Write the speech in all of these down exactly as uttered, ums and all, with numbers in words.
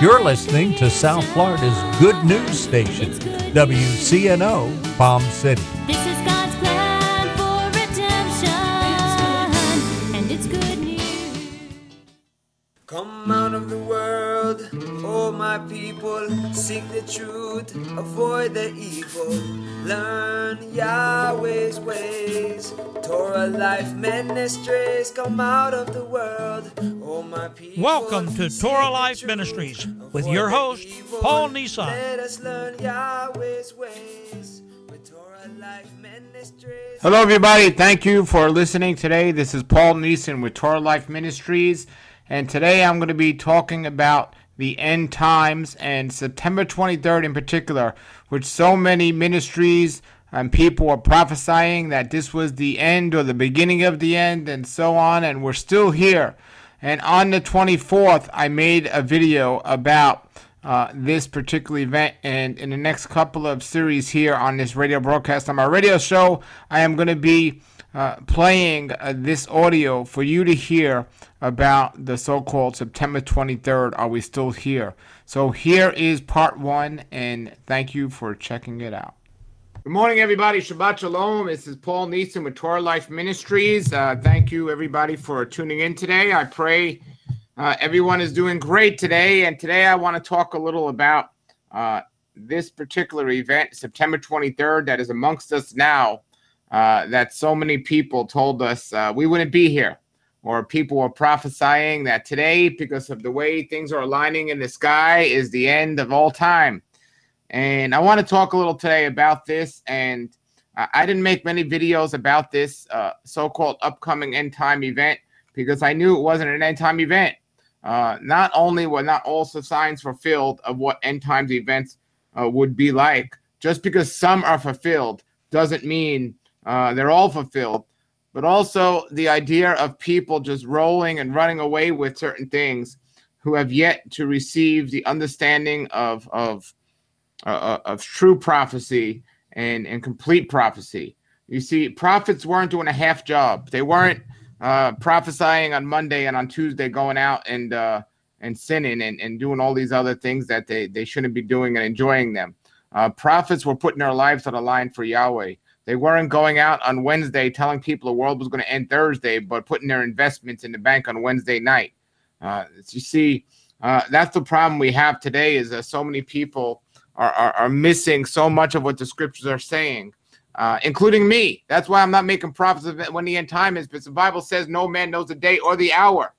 You're listening to South Florida's good news station, W C N O, Palm City. This is God's plan for redemption, and it's good news. Come out of the world, oh my people, seek the truth, avoid the evil, learn Yahweh's ways, Torah Life Ministries. Come out of the world, oh my people. Welcome to Torah Life Ministries with your host, Paul Nissan. Let us learn Yahweh's ways with Torah Life Ministries. Hello, everybody. Thank you for listening today. This is Paul Neeson with Torah Life Ministries, and today I'm going to be talking about the end times and September twenty-third in particular, which so many ministries and people are prophesying that this was the end or the beginning of the end and so on, and we're still here. And on the twenty-fourth, I made a video about uh, this particular event, and in the next couple of series here on this radio broadcast on my radio show, I am going to be uh, playing uh, this audio for you to hear about the so-called September twenty-third. Are we still here? So here is part one, and thank you for checking it out. Good morning, everybody. Shabbat Shalom. This is Paul Neeson with Torah Life Ministries. Uh, thank you, everybody, for tuning in today. I pray uh, everyone is doing great today. And today I want to talk a little about uh, this particular event, September twenty-third, that is amongst us now, uh, that so many people told us uh, we wouldn't be here. Or people were prophesying that today, because of the way things are aligning in the sky, is the end of all time. And I want to talk a little today about this, and uh, I didn't make many videos about this uh, so-called upcoming end-time event because I knew it wasn't an end-time event. Uh, not only were not all the signs fulfilled of what end-times events uh, would be like, just because some are fulfilled doesn't mean uh, they're all fulfilled, but also the idea of people just rolling and running away with certain things who have yet to receive the understanding of, of Uh, of true prophecy and, and complete prophecy. You see, prophets weren't doing a half job. They weren't uh, prophesying on Monday and on Tuesday going out and uh, and sinning and, and doing all these other things that they, they shouldn't be doing and enjoying them. Uh, prophets were putting their lives on the line for Yahweh. They weren't going out on Wednesday telling people the world was going to end Thursday, but putting their investments in the bank on Wednesday night. Uh, you see, uh, that's the problem we have today, is that so many people Are, are, are missing so much of what the scriptures are saying, uh, including me. That's why I'm not making prophecies when the end time is, because the Bible says no man knows the day or the hour.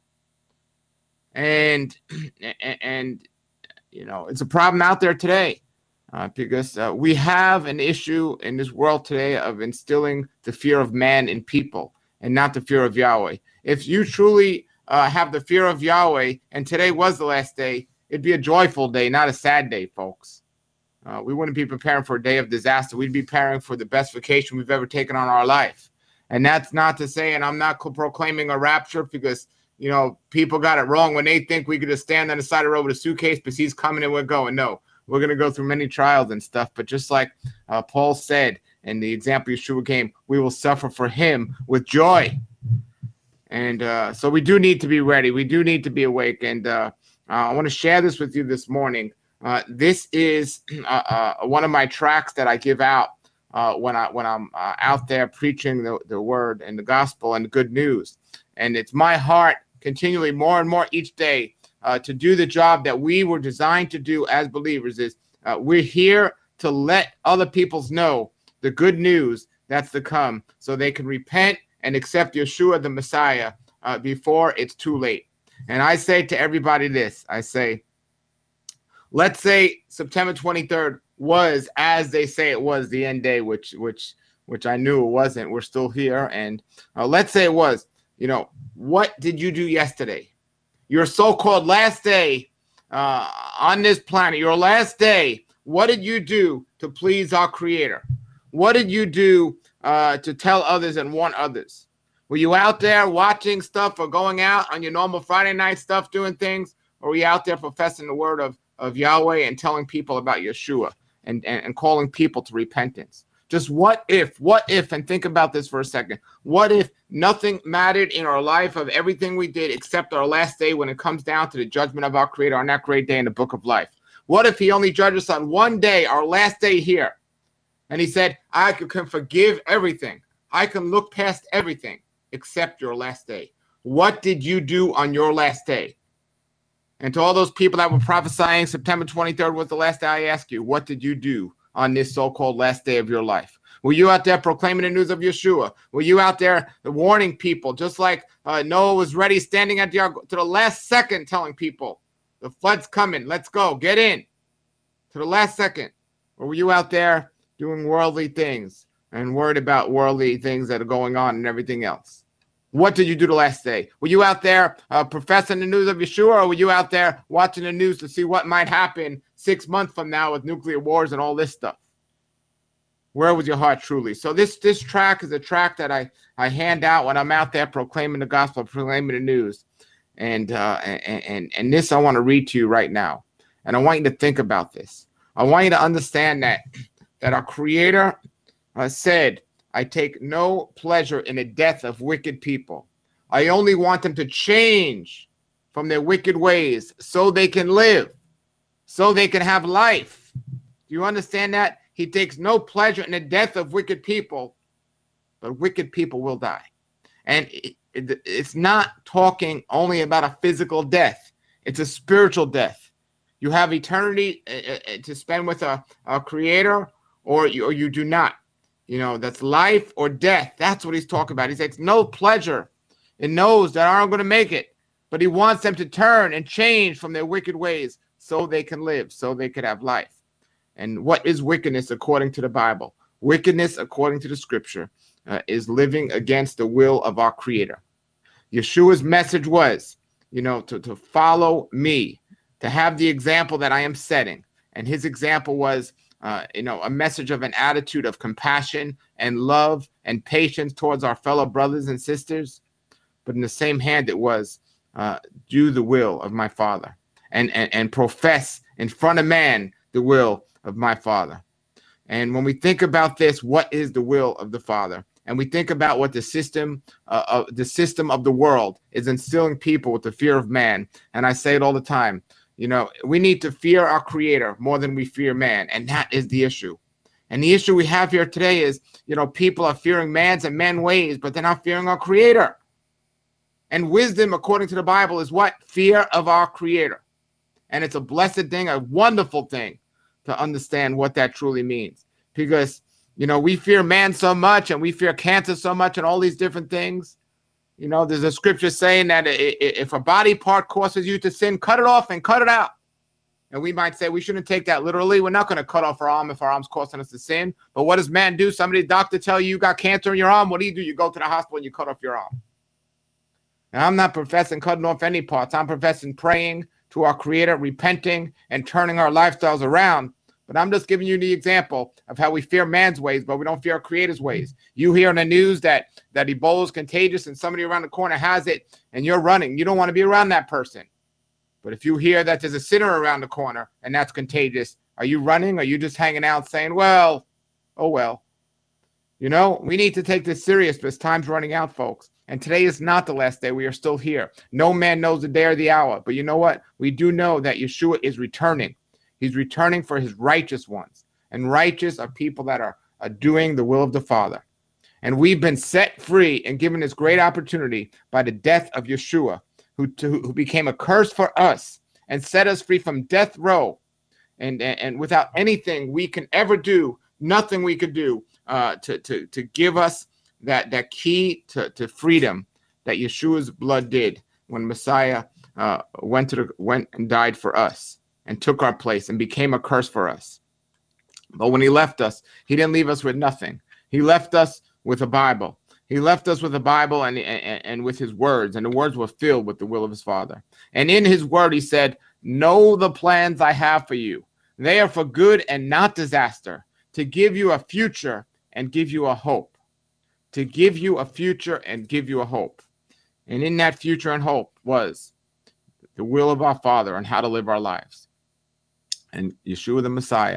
And, and, and you know, it's a problem out there today uh, because uh, we have an issue in this world today of instilling the fear of man in people and not the fear of Yahweh. If you truly uh, have the fear of Yahweh, and today was the last day, it'd be a joyful day, not a sad day, folks. Uh, we wouldn't be preparing for a day of disaster. We'd be preparing for the best vacation we've ever taken on our life. And that's not to say, and I'm not proclaiming a rapture because, you know, people got it wrong when they think we could just stand on the side of the road with a suitcase because he's coming and we're going. No, we're going to go through many trials and stuff. But just like uh, Paul said, and the example Yeshua gave, we will suffer for him with joy. And uh, so we do need to be ready. We do need to be awake. And uh, uh, I want to share this with you this morning. Uh, this is uh, uh, one of my tracks that I give out uh, when I when I'm uh, out there preaching the, the word and the gospel and the good news. And it's my heart continually, more and more each day, uh, to do the job that we were designed to do as believers. Is uh, we're here to let other peoples know the good news that's to come, so they can repent and accept Yeshua the Messiah uh, before it's too late. And I say to everybody this: I say, let's say September twenty-third was, as they say it was, the end day, which which which I knew it wasn't. We're still here. And uh, let's say it was. You know, what did you do yesterday? Your so-called last day uh, on this planet, your last day, what did you do to please our Creator? What did you do uh, to tell others and warn others? Were you out there watching stuff or going out on your normal Friday night stuff, doing things? Or were you out there professing the word of of Yahweh and telling people about Yeshua and, and, and calling people to repentance? Just what if, what if, and think about this for a second. What if nothing mattered in our life of everything we did except our last day when it comes down to the judgment of our Creator on that great day in the book of life? What if he only judged us on one day, our last day here? And he said, I can forgive everything. I can look past everything except your last day. What did you do on your last day? And to all those people that were prophesying September twenty-third was the last day, I ask you, what did you do on this so-called last day of your life? Were you out there proclaiming the news of Yeshua? Were you out there warning people, just like uh, Noah was ready, standing at the ark to the last second, telling people, the flood's coming, let's go, get in, to the last second? Or were you out there doing worldly things and worried about worldly things that are going on and everything else? What did you do the last day? Were you out there uh, professing the news of Yeshua, or were you out there watching the news to see what might happen six months from now with nuclear wars and all this stuff? Where was your heart truly? So this this track is a track that I, I hand out when I'm out there proclaiming the gospel, proclaiming the news. And, uh, and, and, and this I want to read to you right now. And I want you to think about this. I want you to understand that, that our Creator uh, said, I take no pleasure in the death of wicked people. I only want them to change from their wicked ways so they can live, so they can have life. Do you understand that? He takes no pleasure in the death of wicked people, but wicked people will die. And it, it, it's not talking only about a physical death. It's a spiritual death. You have eternity uh, to spend with a, a Creator, or you, or you do not. You know, that's life or death. That's what he's talking about. He takes no pleasure in those that aren't going to make it, but he wants them to turn and change from their wicked ways so they can live, so they could have life. And what is wickedness according to the Bible? Wickedness, according to the scripture, uh, is living against the will of our Creator. Yeshua's message was, you know, to, to follow me, to have the example that I am setting. And his example was, Uh, you know, a message of an attitude of compassion and love and patience towards our fellow brothers and sisters. But in the same hand, it was uh, do the will of my Father and, and, and profess in front of man the will of my Father. And when we think about this, what is the will of the Father? And we think about what the system, uh, uh, the system of the world is instilling people with the fear of man. And I say it all the time. You know, we need to fear our Creator more than we fear man. And that is the issue. And the issue we have here today is, you know, people are fearing man's and men's ways, but they're not fearing our Creator. And wisdom, according to the Bible, is what? Fear of our Creator. And it's a blessed thing, a wonderful thing to understand what that truly means. Because, you know, we fear man so much, and we fear cancer so much, and all these different things. You know, there's a scripture saying that if a body part causes you to sin, cut it off and cut it out. And we might say we shouldn't take that literally. We're not going to cut off our arm if our arm's causing us to sin. But what does man do? Somebody, doctor, tell you you got cancer in your arm. What do you do? You go to the hospital and you cut off your arm. Now, I'm not professing cutting off any parts. I'm professing praying to our Creator, repenting, and turning our lifestyles around. But I'm just giving you the example of how we fear man's ways, but we don't fear our Creator's ways. You hear in the news that, that Ebola is contagious and somebody around the corner has it, and you're running. You don't want to be around that person. But if you hear that there's a sinner around the corner and that's contagious, are you running? Or are you just hanging out saying, well, oh, well. You know, we need to take this serious because time's running out, folks. And today is not the last day. We are still here. No man knows the day or the hour. But you know what? We do know that Yeshua is returning. He's returning for his righteous ones. And righteous are people that are, are doing the will of the Father. And we've been set free and given this great opportunity by the death of Yeshua, who, to, who became a curse for us and set us free from death row. And, and, and without anything we can ever do, nothing we could do uh, to, to, to give us that, that key to, to freedom that Yeshua's blood did when Messiah uh, went to the, went and died for us and took our place and became a curse for us. But when he left us, he didn't leave us with nothing. He left us with a Bible. He left us with a Bible and, and, and with his words, and the words were filled with the will of his Father. And in his word, he said, know the plans I have for you. They are for good and not disaster, to give you a future and give you a hope. To give you a future and give you a hope. And in that future and hope was the will of our Father on how to live our lives. And Yeshua the Messiah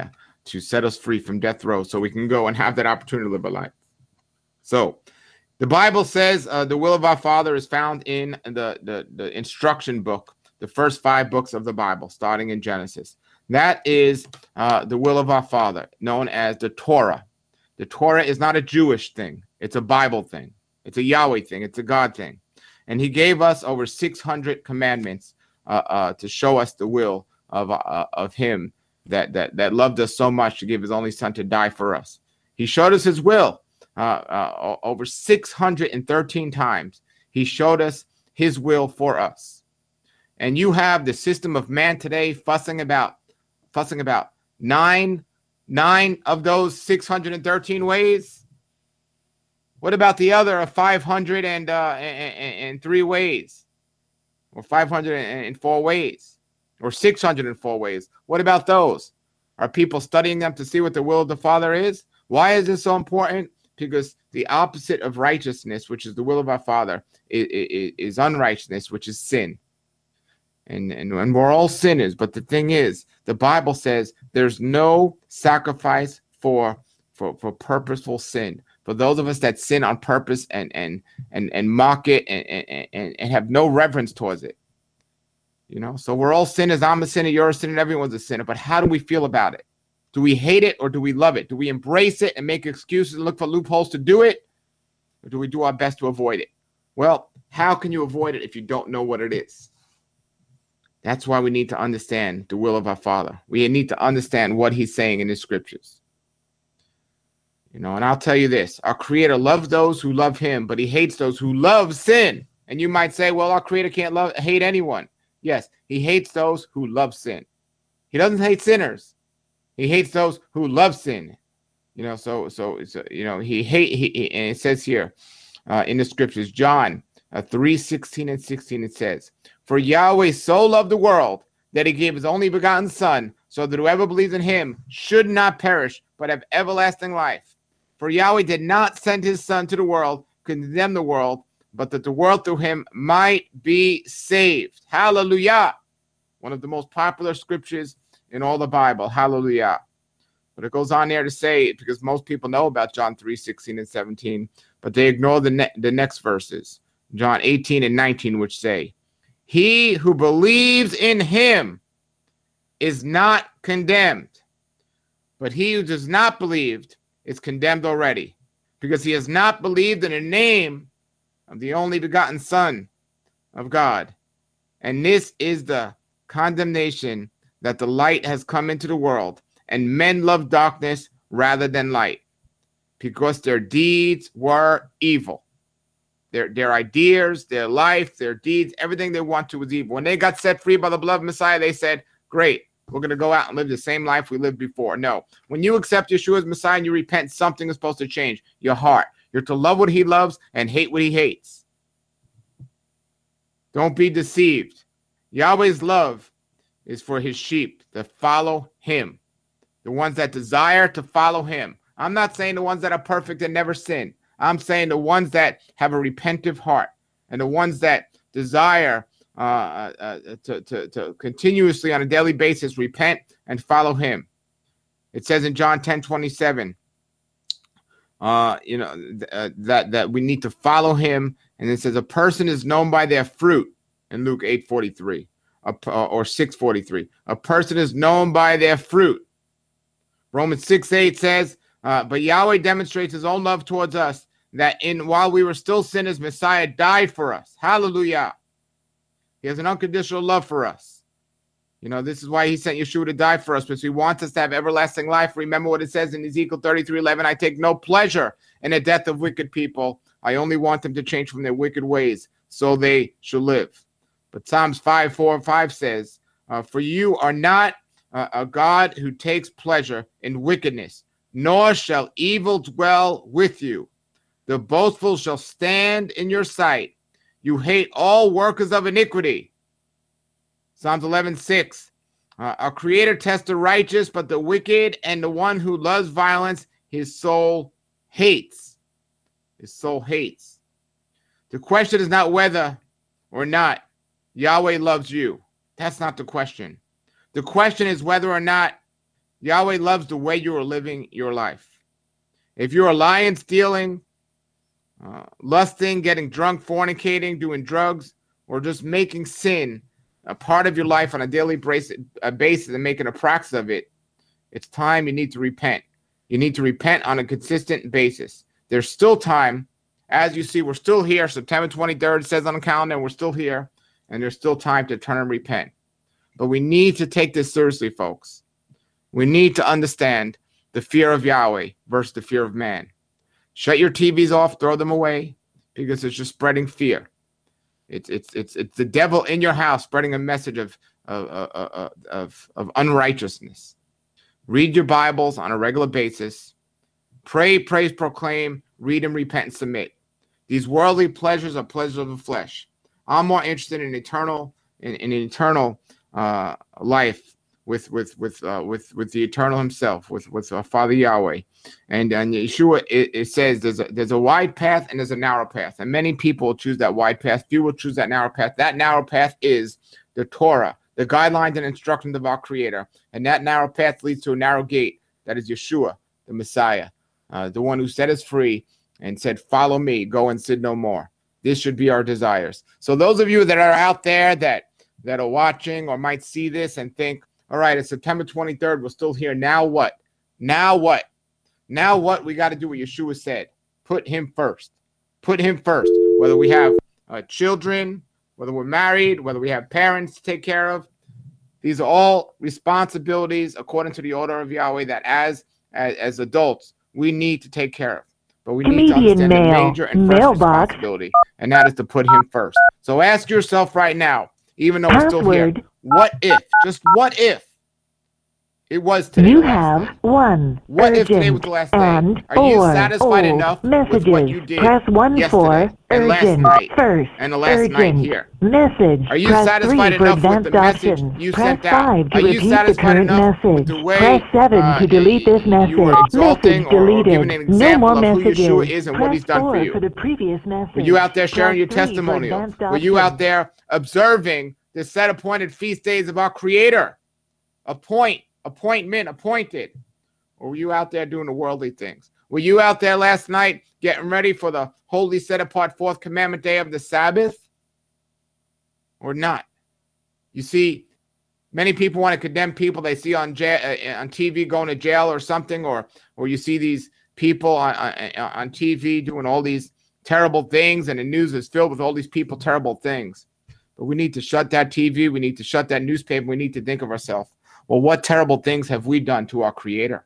to set us free from death row so we can go and have that opportunity to live a life. So the Bible says uh, the will of our Father is found in the, the, the instruction book, the first five books of the Bible, starting in Genesis. That is uh, the will of our Father, known as the Torah. The Torah is not a Jewish thing. It's a Bible thing. It's a Yahweh thing. It's a God thing. And he gave us over six hundred commandments uh, uh, to show us the will of uh, of him that, that, that loved us so much to give his only son to die for us. He showed us his will uh, uh, over six hundred thirteen times. He showed us his will for us. And you have the system of man today fussing about, fussing about nine, nine of those six hundred thirteen ways. What about the other five hundred and, uh, and, and three ways? Or five hundred four ways? Or six hundred four ways? What about those? Are people studying them to see what the will of the Father is? Why is this so important? Because the opposite of righteousness, which is the will of our Father, is, is, is unrighteousness, which is sin. And, and, and we're all sinners. But the thing is, the Bible says there's no sacrifice for, for, for purposeful sin. For those of us that sin on purpose and and and, and mock it and, and, and, and have no reverence towards it. You know, so we're all sinners. I'm a sinner, you're a sinner, everyone's a sinner. But how do we feel about it? Do we hate it or do we love it? Do we embrace it and make excuses and look for loopholes to do it? Or do we do our best to avoid it? Well, how can you avoid it if you don't know what it is? That's why we need to understand the will of our Father. We need to understand what he's saying in his scriptures. You know, and I'll tell you this, our Creator loves those who love him, but he hates those who love sin. And you might say, well, our Creator can't love, hate anyone. Yes, he hates those who love sin. He doesn't hate sinners. He hates those who love sin. You know, so, so, so you know, he hate, he, he, and it says here uh, in the scriptures, John uh, three, sixteen and sixteen, it says, for Yahweh so loved the world that he gave his only begotten son, so that whoever believes in him should not perish, but have everlasting life. For Yahweh did not send his son to the world, condemn the world, but that the world through him might be saved. Hallelujah. One of the most popular scriptures in all the Bible. Hallelujah. But it goes on there to say, because most people know about John three, sixteen and seventeen, but they ignore the, ne- the next verses. John eighteen and nineteen, which say, he who believes in him is not condemned, but he who does not believe is condemned already, because he has not believed in the name of the only begotten Son of God. And this is the condemnation, that the light has come into the world, and men love darkness rather than light, because their deeds were evil. Their, their ideas, their life, their deeds, everything they want to was evil. When they got set free by the blood of Messiah, they said, great, we're going to go out and live the same life we lived before. No. When you accept Yeshua as Messiah and you repent, something is supposed to change. Your heart. You're to love what he loves and hate what he hates. Don't be deceived. Yahweh's love is for his sheep that follow him. The ones that desire to follow him. I'm not saying the ones that are perfect and never sin. I'm saying the ones that have a repentive heart and the ones that desire Uh, uh, to, to, to continuously on a daily basis repent and follow him. It says in John ten twenty-seven, uh, you know, th- uh, that, that we need to follow him. And it says a person is known by their fruit in Luke eight forty-three uh, or six forty-three. A person is known by their fruit. Romans six eight says, uh, but Yahweh demonstrates his own love towards us, that in while we were still sinners, Messiah died for us. Hallelujah. He has an unconditional love for us. You know, this is why he sent Yeshua to die for us, because he wants us to have everlasting life. Remember what it says in Ezekiel thirty-three eleven, I take no pleasure in the death of wicked people. I only want them to change from their wicked ways, so they shall live. But Psalms five four and five says, uh, for you are not uh, a God who takes pleasure in wickedness, nor shall evil dwell with you. The boastful shall stand in your sight. You hate all workers of iniquity. Psalms eleven six. Uh, our Creator tests the righteous, but the wicked and the one who loves violence, his soul hates. His soul hates. The question is not whether or not Yahweh loves you. That's not the question. The question is whether or not Yahweh loves the way you are living your life. If you're lying, stealing, uh, lusting, getting drunk, fornicating, doing drugs, or just making sin a part of your life on a daily basis and making a practice of it, it's time you need to repent. You need to repent on a consistent basis. There's still time. As you see, we're still here. September twenty-third says on the calendar, we're still here. And there's still time to turn and repent. But we need to take this seriously, folks. We need to understand the fear of Yahweh versus the fear of man. Shut your T Vs off, throw them away, because it's just spreading fear. It's it's it's it's the devil in your house spreading a message of of of of, of unrighteousness. Read your Bibles on a regular basis. Pray, praise, proclaim, read and repent and submit. These worldly pleasures are pleasures of the flesh. I'm more interested in eternal in, in eternal uh, life with with with uh, with with the eternal himself, with with uh, Father Yahweh. And and Yeshua, it, it says there's a there's a wide path and there's a narrow path, and many people will choose that wide path. Few will choose that narrow path. That narrow path is the Torah, the guidelines and instructions of our Creator, and that narrow path leads to a narrow gate. That is Yeshua, the Messiah, uh, the one who set us free and said, "Follow me, go and sin no more." This should be our desires. So those of you that are out there that that are watching or might see this and think, all right, it's September twenty-third, we're still here. Now what? Now what? Now what? We got to do what Yeshua said. Put him first. Put him first. Whether we have uh, children, whether we're married, whether we have parents to take care of. These are all responsibilities according to the order of Yahweh that as, as, as adults, we need to take care of. But we need to understand the major and first responsibility, and that is to put him first. So ask yourself right now, even though we're still here, what if, just what if it was today? You have one. What if today was the last day? Are you satisfied enough with what you did yesterday and last night and the last night here? Message. Are you satisfied enough with the message you sent out? Are you satisfied enough with the way Press seven uh, to delete this message. you were exalting Message or, or giving deleted. an No example more of who messages. Yeshua is and what Press he's done for four you? for the previous message. Were you out there sharing your Press three for testimonial? advanced Were you options. out there observing the set appointed feast days of our Creator? Appoint, appointment, appointed. Or were you out there doing the worldly things? Were you out there last night getting ready for the holy set apart fourth commandment day of the Sabbath? Or not? You see, many people want to condemn people they see on jail, uh, on T V going to jail or something, or or you see these people on, on, on T V doing all these terrible things, and the news is filled with all these people terrible things. But we need to shut that T V. We need to shut that newspaper. We need to think of ourselves. Well, what terrible things have we done to our Creator?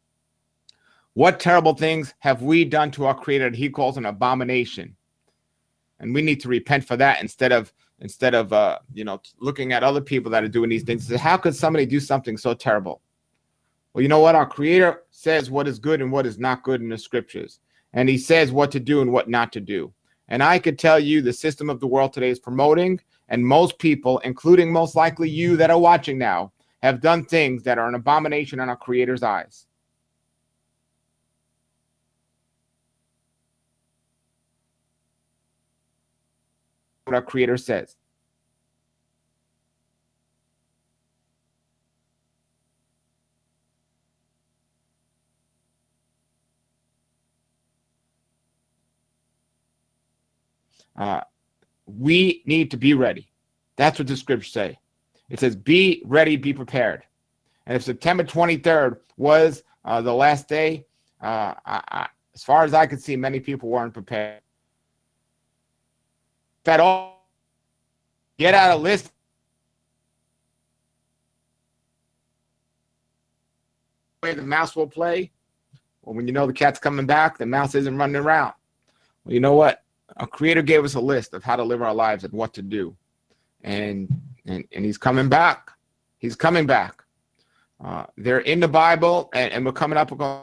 What terrible things have we done to our Creator that he calls an abomination? And we need to repent for that instead of instead of uh, you know, looking at other people that are doing these things. How could somebody do something so terrible? Well, you know what? Our Creator says what is good and what is not good in the scriptures. And he says what to do and what not to do. And I could tell you the system of the world today is promoting, and most people, including most likely you that are watching now, have done things that are an abomination in our Creator's eyes. What our Creator says. Uh, we need to be ready. That's what the scriptures say. It says, be ready, be prepared. And if September twenty-third was uh, the last day, uh, I, I, as far as I could see, many people weren't prepared. At all, get out a list. Where the mouse will play. Well, when you know the cat's coming back, the mouse isn't running around. Well, you know what? Our Creator gave us a list of how to live our lives and what to do. And and, and he's coming back. He's coming back. Uh, they're in the Bible, and, and we're coming up. Uh,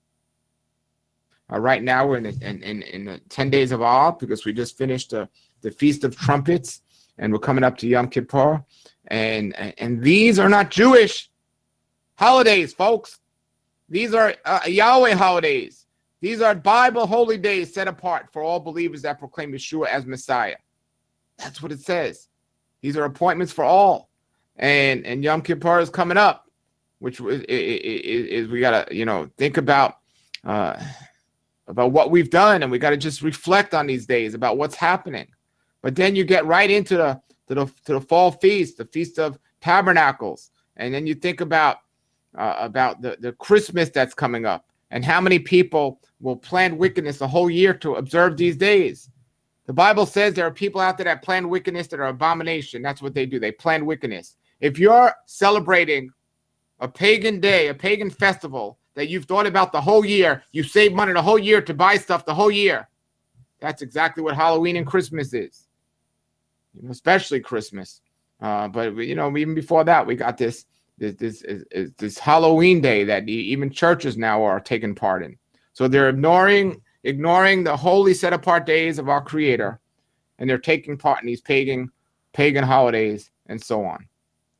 right now, we're in the, in, in, in the ten days of awe because we just finished the, the Feast of Trumpets, and we're coming up to Yom Kippur. And, and, and these are not Jewish holidays, folks. These are uh, Yahweh holidays. These are Bible holy days set apart for all believers that proclaim Yeshua as Messiah. That's what it says. These are appointments for all. And, and Yom Kippur is coming up. which is, is, is we got to, you know, think about uh, about what we've done, and we got to just reflect on these days about what's happening. But then you get right into the to the to the fall feast, the Feast of Tabernacles, and then you think about uh, about the the Christmas that's coming up, and how many people will plan wickedness the whole year to observe these days. The Bible says there are people out there that plan wickedness that are abomination. That's what they do. They plan wickedness. If you're celebrating a pagan day, a pagan festival that you've thought about the whole year, you save money the whole year to buy stuff the whole year. That's exactly what Halloween and Christmas is, you know, especially Christmas. Uh, but you know, even before that, we got this this this this, this Halloween day that even churches now are taking part in. So they're ignoring ignoring the holy set apart days of our Creator, and they're taking part in these pagan pagan holidays and so on.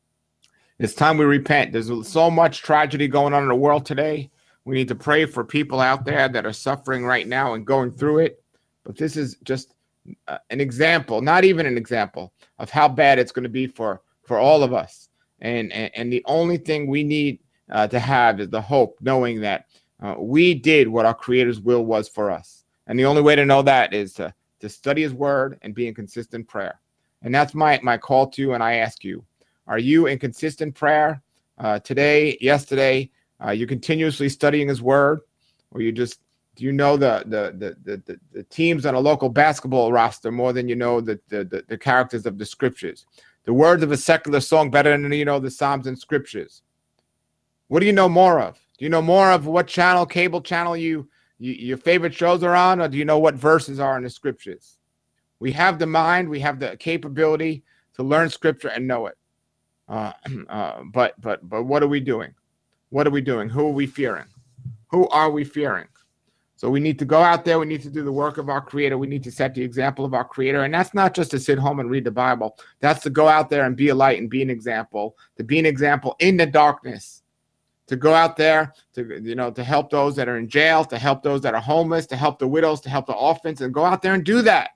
It's time we repent. There's so much tragedy going on in the world today. We need to pray for people out there that are suffering right now and going through it. But this is just uh, an example, not even an example, of how bad it's going to be for, for all of us. And, and, and the only thing we need uh, to have is the hope, knowing that uh, we did what our Creator's will was for us. And the only way to know that is to, to study His Word and be in consistent prayer. And that's my, my call to you, and I ask you, are you in consistent prayer uh, today, yesterday? Are you continuously studying His Word? Or you just, do you know the the the the, the teams on a local basketball roster more than you know the, the the the characters of the Scriptures? The words of a secular song better than you know the Psalms and Scriptures? What do you know more of? Do you know more of what channel, cable channel you, you your favorite shows are on, or do you know what verses are in the Scriptures? We have the mind, we have the capability to learn Scripture and know it. Uh, uh, but but but what are we doing? What are we doing? Who are we fearing? Who are we fearing? So we need to go out there. We need to do the work of our Creator. We need to set the example of our Creator. And that's not just to sit home and read the Bible. That's to go out there and be a light and be an example, to be an example in the darkness, to go out there to, you know, to help those that are in jail, to help those that are homeless, to help the widows, to help the orphans, and go out there and do that.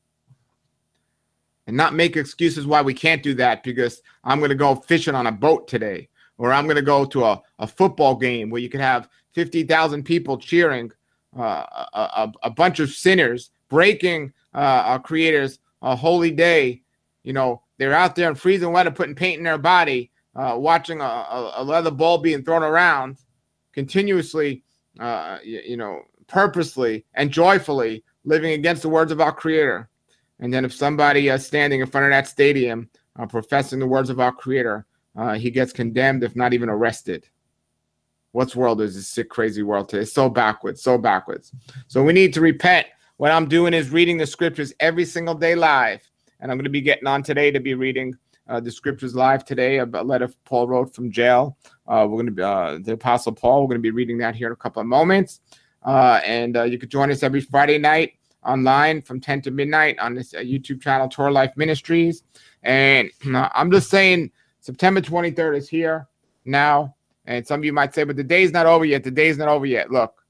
And not make excuses why we can't do that because I'm going to go fishing on a boat today, or I'm going to go to a, a football game where you could have fifty thousand people cheering, uh, a, a, a bunch of sinners breaking uh, our Creator's uh, holy day. You know, they're out there in freezing weather putting paint in their body, uh, watching a, a, a leather ball being thrown around continuously, uh, you, you know, purposely and joyfully living against the words of our Creator. And then if somebody uh, standing in front of that stadium uh, professing the words of our Creator, uh, he gets condemned, if not even arrested. What's world is this sick, crazy world today? It's so backwards, so backwards. So we need to repent. What I'm doing is reading the Scriptures every single day live. And I'm going to be getting on today to be reading uh, the Scriptures live today, a letter Paul wrote from jail. Uh, we're going to be, uh, the Apostle Paul, we're going to be reading that here in a couple of moments. Uh, and uh, you could join us every Friday night online from ten to midnight on this uh, YouTube channel, Torah Life Ministries. And uh, I'm just saying, September twenty-third is here now. And some of you might say, but the day's not over yet. The day's not over yet. Look,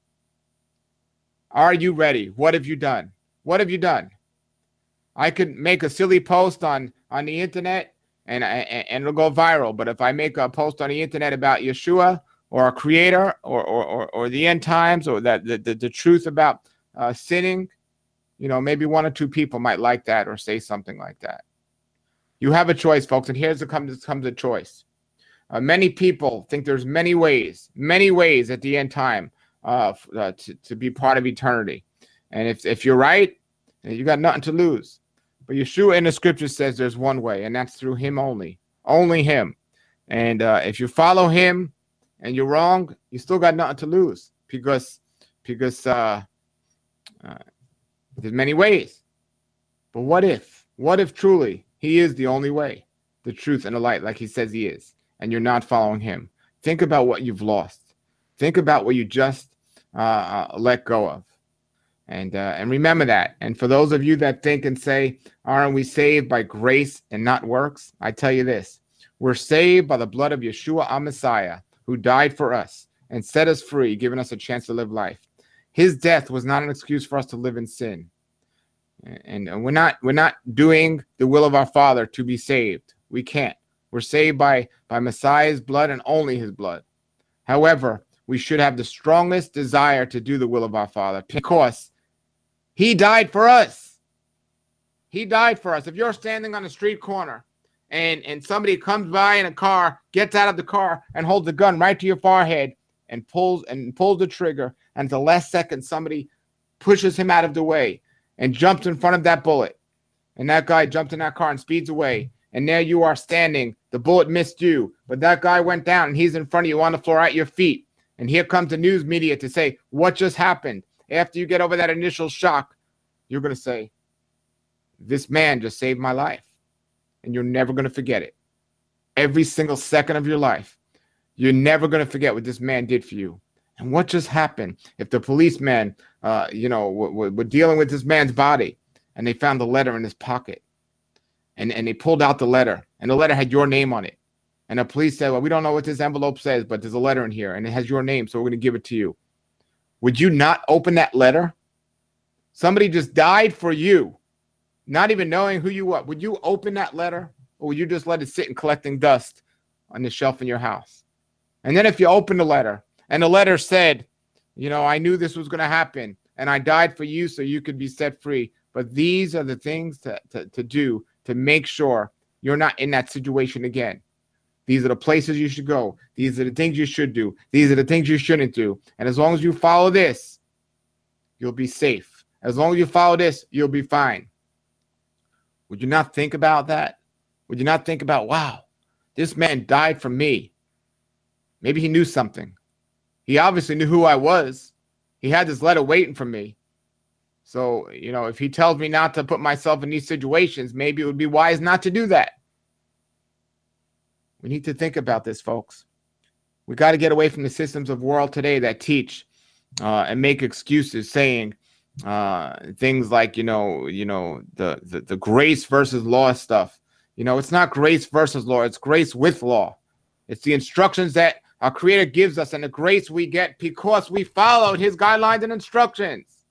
are you ready? What have you done? What have you done? I could make a silly post on, on the internet and, and, and it'll go viral. But if I make a post on the internet about Yeshua or our Creator or, or, or, or the end times or that the, the, the truth about uh, sinning, you know, maybe one or two people might like that or say something like that. You have a choice, folks, and here's the comes comes a choice. Uh, many people think there's many ways, many ways at the end time uh, uh, to, to be part of eternity. And if, if you're right, you got nothing to lose. But Yeshua in the Scripture says there's one way, and that's through Him only, only Him. And uh, if you follow Him and you're wrong, you still got nothing to lose because, because uh, uh, there's many ways. But what if, what if truly He is the only way, the truth, and the light, like He says He is, and you're not following Him? Think about what you've lost. Think about what you just uh, uh, let go of. And uh, and remember that. And for those of you that think and say, aren't we saved by grace and not works? I tell you this. We're saved by the blood of Yeshua, our Messiah, who died for us and set us free, giving us a chance to live life. His death was not an excuse for us to live in sin. And, and we're not we're not doing the will of our Father to be saved. We can't. We're saved by, by Messiah's blood and only His blood. However, we should have the strongest desire to do the will of our Father because he died for us. He died for us. If you're standing on a street corner and, and somebody comes by in a car, gets out of the car and holds a gun right to your forehead and pulls and pulls the trigger, and at the last second somebody pushes him out of the way and jumps in front of that bullet, and that guy jumped in that car and speeds away, and there you are standing, the bullet missed you, but that guy went down and he's in front of you on the floor at your feet, and here comes the news media to say what just happened. After you get over that initial shock, you're going to say, this man just saved my life, and you're never going to forget it. Every single second of your life, you're never going to forget what this man did for you. And what just happened if the policeman, uh, you know, were, were dealing with this man's body and they found the letter in his pocket, and, and they pulled out the letter, and the letter had your name on it. And the police said, well, we don't know what this envelope says, but there's a letter in here and it has your name, so we're going to give it to you. Would you not open that letter? Somebody just died for you, not even knowing who you are. Would you open that letter, or would you just let it sit and collecting dust on the shelf in your house? And then if you open the letter and the letter said, you know, I knew this was going to happen and I died for you so you could be set free, but these are the things to, to, to do to make sure you're not in that situation again. These are the places you should go. These are the things you should do. These are the things you shouldn't do. And as long as you follow this, you'll be safe. As long as you follow this, you'll be fine. Would you not think about that? Would you not think about, wow, this man died for me? Maybe he knew something. He obviously knew who I was. He had this letter waiting for me. So, you know, if he tells me not to put myself in these situations, maybe it would be wise not to do that. We need to think about this, folks. We got to get away from the systems of world today that teach uh, and make excuses, saying uh, things like, you know, you know, the, the the grace versus law stuff. You know, it's not grace versus law. It's grace with law. It's the instructions that our Creator gives us and the grace we get because we followed his guidelines and instructions.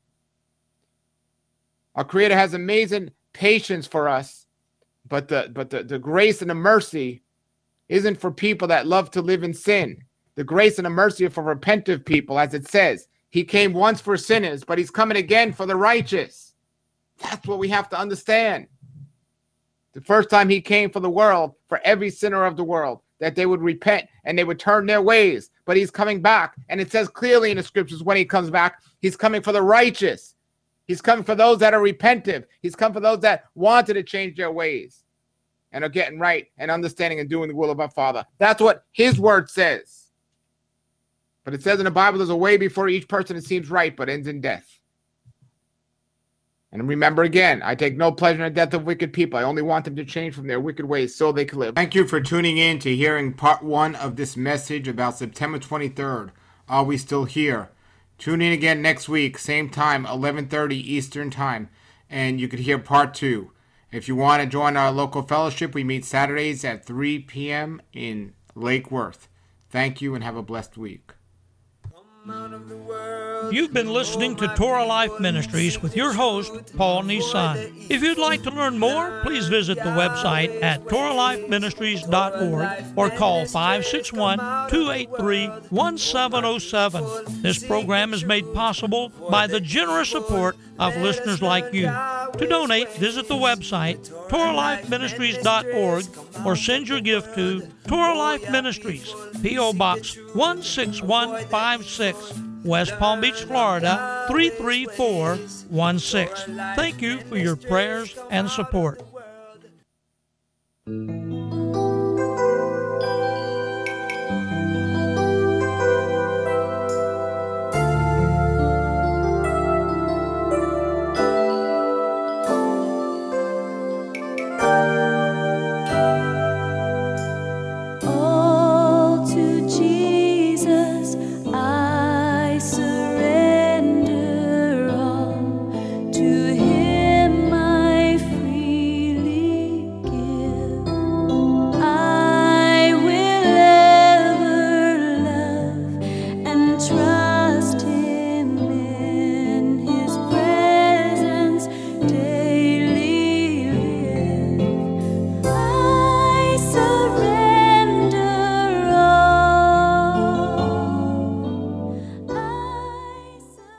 Our Creator has amazing patience for us, but the but the, the grace and the mercy isn't for people that love to live in sin. The grace and the mercy are for repentant people, as it says. He came once for sinners, but he's coming again for the righteous. That's what we have to understand. The first time he came for the world, for every sinner of the world, that they would repent and they would turn their ways. But he's coming back. And it says clearly in the scriptures when he comes back, he's coming for the righteous. He's coming for those that are repentive. He's come for those that wanted to change their ways and are getting right and understanding and doing the will of our Father. That's what his word says. But it says in the Bible, there's a way before each person that seems right, but ends in death. And remember again, I take no pleasure in the death of wicked people. I only want them to change from their wicked ways so they can live. Thank you for tuning in to hearing part one of this message about September twenty-third. Are we still here? Tune in again next week, same time, eleven thirty Eastern Time, and you could hear part two. If you want to join our local fellowship, we meet Saturdays at three p.m. in Lake Worth. Thank you and have a blessed week. You've been listening to Torah Life Ministries with your host, Paul Nissan. If you'd like to learn more, please visit the website at torah life ministries dot org or call five six one, two eight three, one seven zero seven. This program is made possible by the generous support of listeners like you. To donate, visit the website, torah life ministries dot org, or send your gift to Torah Life Ministries, P O. Box one six one five six, West Palm Beach, Florida, three three four one six. Thank you for your prayers and support.